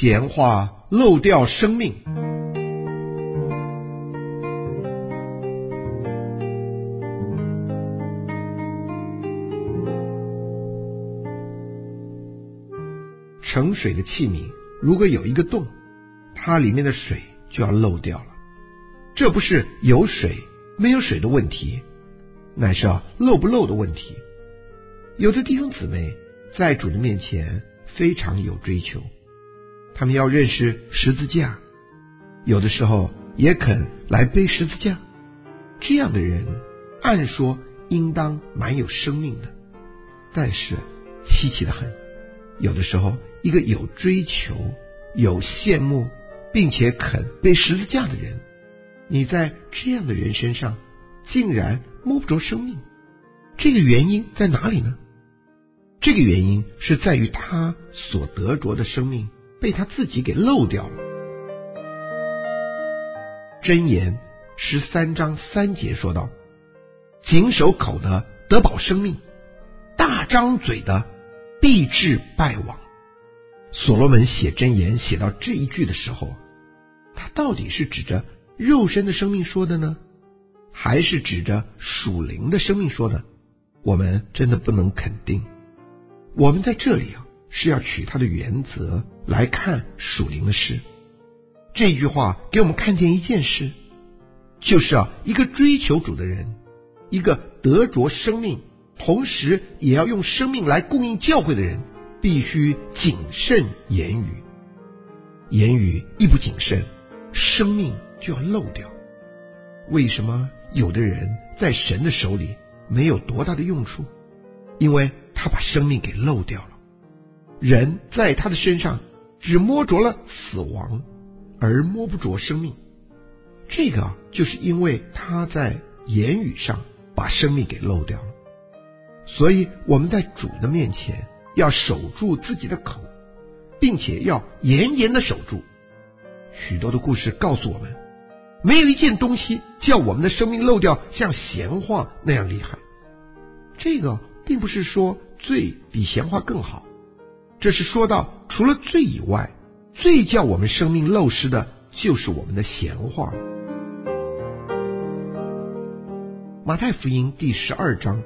闲话漏掉生命。盛水的器皿如果有一个洞，它里面的水就要漏掉了。这不是有水没有水的问题，乃是漏不漏的问题。有的弟兄姊妹在主的面前非常有追求，他们要认识十字架，有的时候也肯来背十字架。这样的人按说应当蛮有生命的，但是稀奇的很，有的时候一个有追求有羡慕并且肯背十字架的人，你在这样的人身上竟然摸不着生命。这个原因在哪里呢？这个原因是在于他所得着的生命被他自己给漏掉了。箴言13章3节说道，谨守口的得保生命，大张嘴的必致败亡。所罗门写箴言写到这一句的时候，他到底是指着肉身的生命说的呢，还是指着属灵的生命说的？我们真的不能肯定。我们在这里是要取他的原则来看属灵的事。这句话给我们看见一件事，就是一个追求主的人，一个得着生命同时也要用生命来供应教会的人，必须谨慎言语。言语一不谨慎，生命就要漏掉。为什么有的人在神的手里没有多大的用处？因为他把生命给漏掉了。人在他的身上只摸着了死亡，而摸不着生命。这个就是因为他在言语上把生命给漏掉了。所以我们在主的面前要守住自己的口，并且要严严的守住。许多的故事告诉我们，没有一件东西叫我们的生命漏掉像闲话那样厉害。这个并不是说罪比闲话更好，这是说到除了罪以外，最叫我们生命漏失的就是我们的闲话。马太福音第12章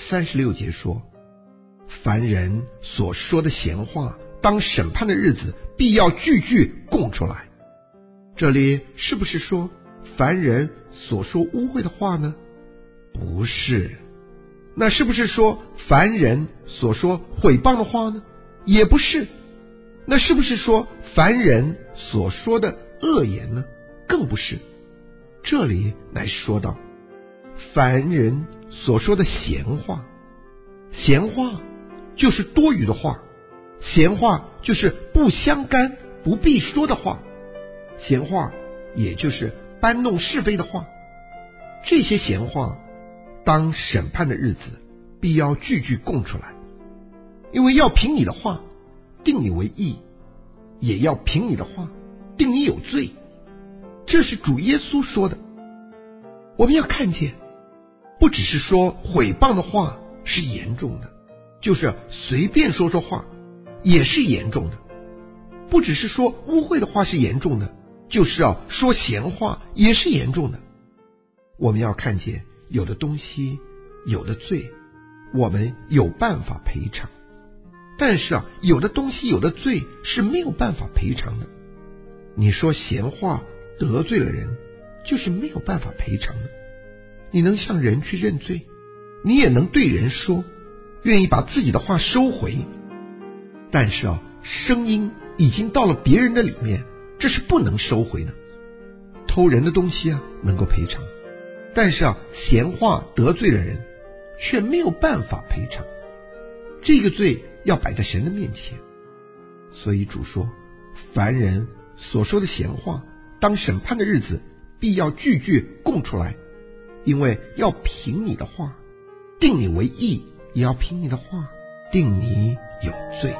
36节说，凡人所说的闲话，当审判的日子必要句句供出来。这里是不是说凡人所说污秽的话呢？不是。那是不是说凡人所说毁谤的话呢？也不是。那是不是说凡人所说的恶言呢？更不是。这里乃说到凡人所说的闲话。闲话就是多余的话，闲话就是不相干不必说的话，闲话也就是搬弄是非的话。这些闲话当审判的日子必要句句供出来，因为要凭你的话定你为义，也要凭你的话定你有罪。这是主耶稣说的。我们要看见，不只是说毁谤的话是严重的，就是随便说说话也是严重的。不只是说污秽的话是严重的，就是说闲话也是严重的。我们要看见有的东西有的罪我们有办法赔偿，但是有的东西有的罪是没有办法赔偿的。你说闲话得罪了人，就是没有办法赔偿的。你能向人去认罪，你也能对人说，愿意把自己的话收回，但是声音已经到了别人的里面，这是不能收回的。偷人的东西能够赔偿，但是闲话得罪了人却没有办法赔偿。这个罪要摆在神的面前。所以主说，凡人所说的闲话，当审判的日子必要句句供出来，因为要凭你的话定你为义，也要凭你的话定你有罪。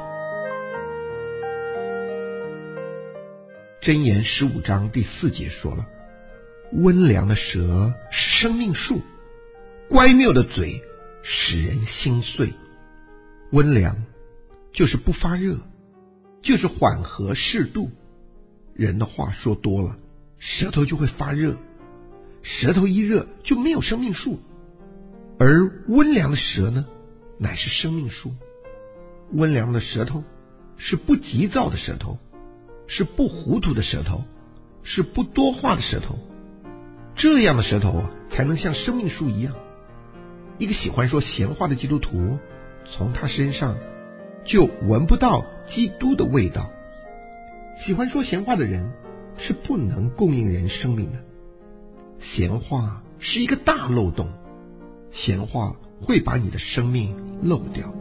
箴言15章第4节说了，温良的舌是生命树，乖谬的嘴使人心碎。温良就是不发热， 就是缓和适度。人的话说多了，舌头就会发热，舌头一热就没有生命树。而温良的舌呢，乃是生命树。温良的舌头是不急躁的舌头，是不糊涂的舌头，是不多话的舌头。这样的舌头才能像生命树一样。一个喜欢说闲话的基督徒，从他身上就闻不到基督的味道。喜欢说闲话的人是不能供应人生命的。闲话是一个大漏洞，闲话会把你的生命漏掉。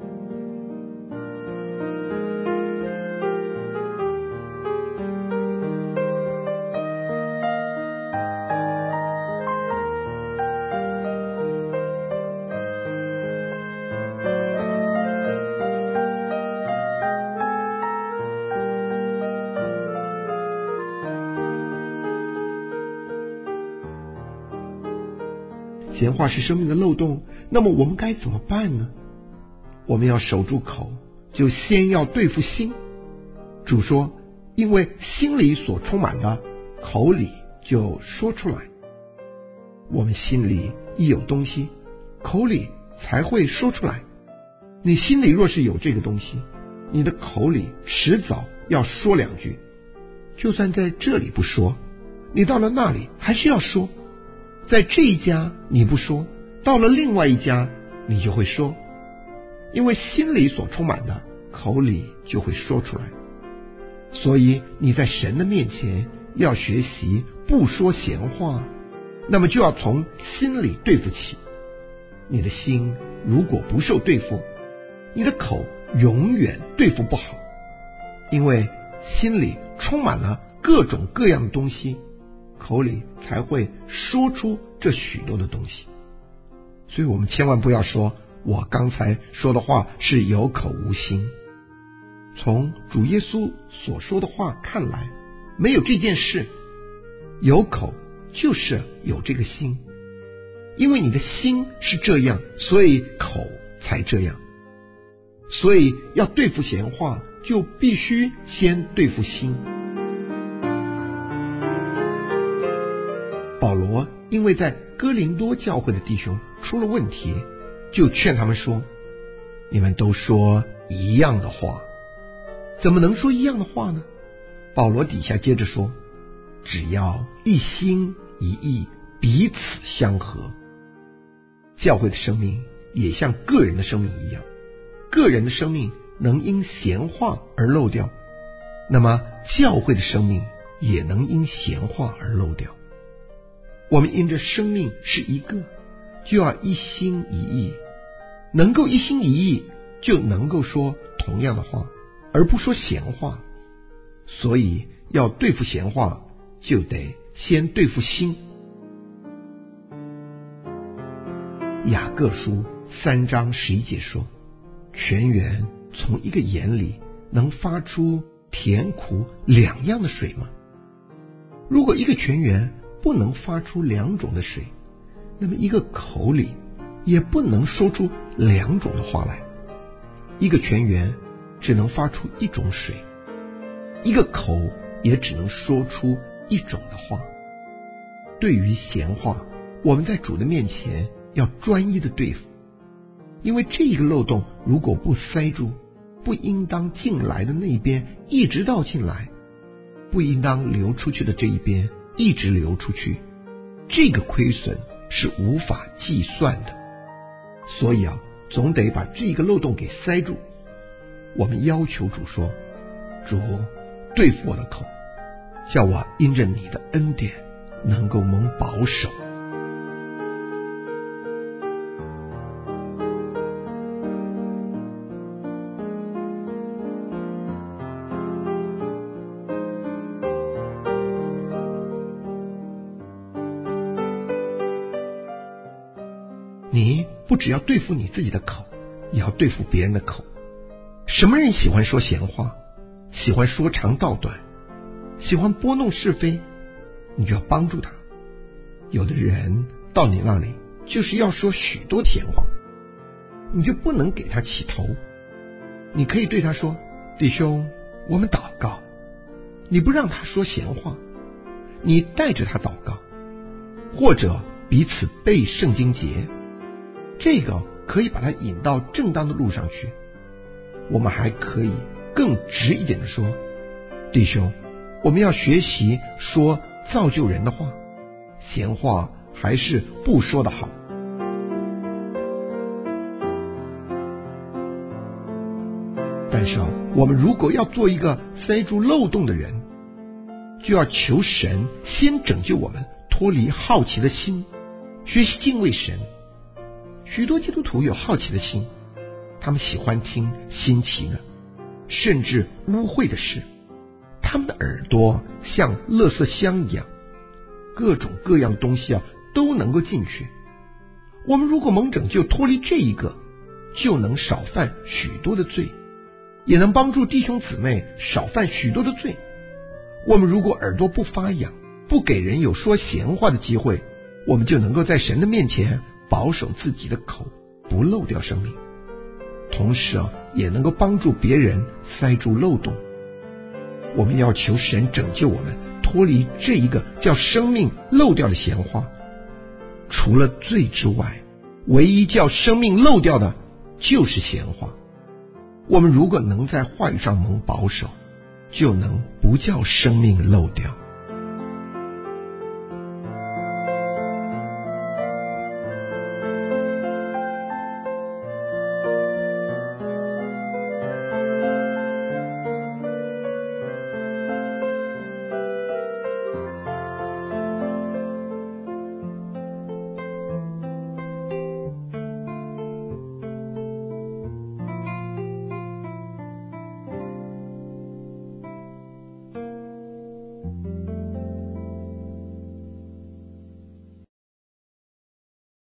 闲话是生命的漏洞，那么我们该怎么办呢？我们要守住口，就先要对付心。主说，因为心里所充满的，口里就说出来。我们心里一有东西，口里才会说出来。你心里若是有这个东西，你的口里迟早要说两句。就算在这里不说，你到了那里还是要说。在这一家你不说，到了另外一家你就会说。因为心里所充满的，口里就会说出来。所以你在神的面前要学习不说闲话，那么就要从心里对付起。你的心如果不受对付，你的口永远对付不好。因为心里充满了各种各样的东西，口里才会说出这许多的东西。所以我们千万不要说我刚才说的话是有口无心。从主耶稣所说的话看来，没有这件事。有口就是有这个心，因为你的心是这样，所以口才这样。所以要对付闲话，就必须先对付心。保罗因为在哥林多教会的弟兄出了问题，就劝他们说，你们都说一样的话。怎么能说一样的话呢？保罗底下接着说，只要一心一意，彼此相合。教会的生命也像个人的生命一样，个人的生命能因闲话而漏掉，那么教会的生命也能因闲话而漏掉。我们因着生命是一个，就要一心一意。能够一心一意，就能够说同样的话，而不说闲话。所以要对付闲话，就得先对付心。雅各书3章11节说，泉源从一个眼里能发出甜苦两样的水吗？如果一个泉源不能发出两种的水，那么一个口里也不能说出两种的话来。一个泉源只能发出一种水，一个口也只能说出一种的话。对于闲话，我们在主的面前要专一的对付，因为这个漏洞如果不塞住，不应当进来的那一边一直到进来，不应当流出去的这一边一直流出去，这个亏损是无法计算的。所以总得把这个漏洞给塞住。我们要求主说，主对付我的口，叫我因着你的恩典能够蒙保守。你不只要对付你自己的口，也要对付别人的口。什么人喜欢说闲话，喜欢说长道短，喜欢拨弄是非，你就要帮助他。有的人到你那里就是要说许多闲话，你就不能给他起头。你可以对他说，弟兄， 我们祷告，你不让他说闲话，你带着他祷告，或者彼此背圣经节，这个可以把他引到正当的路上去。我们还可以更直一点的说，弟兄，我们要学习说造就人的话，闲话还是不说的好。但是我们如果要做一个塞住漏洞的人，就要求神先拯救我们，脱离好奇的心，学习敬畏神。许多基督徒有好奇的心，他们喜欢听新奇的甚至污秽的事，他们的耳朵像垃圾箱一样，各种各样的东西都能够进去。我们如果蒙拯救，脱离这一个，就能少犯许多的罪，也能帮助弟兄姊妹少犯许多的罪。我们如果耳朵不发痒，不给人有说闲话的机会，我们就能够在神的面前保守自己的口，不漏掉生命，同时也能够帮助别人塞住漏洞。我们要求神拯救我们，脱离这一个叫生命漏掉的闲话。除了罪之外，唯一叫生命漏掉的就是闲话。我们如果能在话语上蒙保守，就能不叫生命漏掉。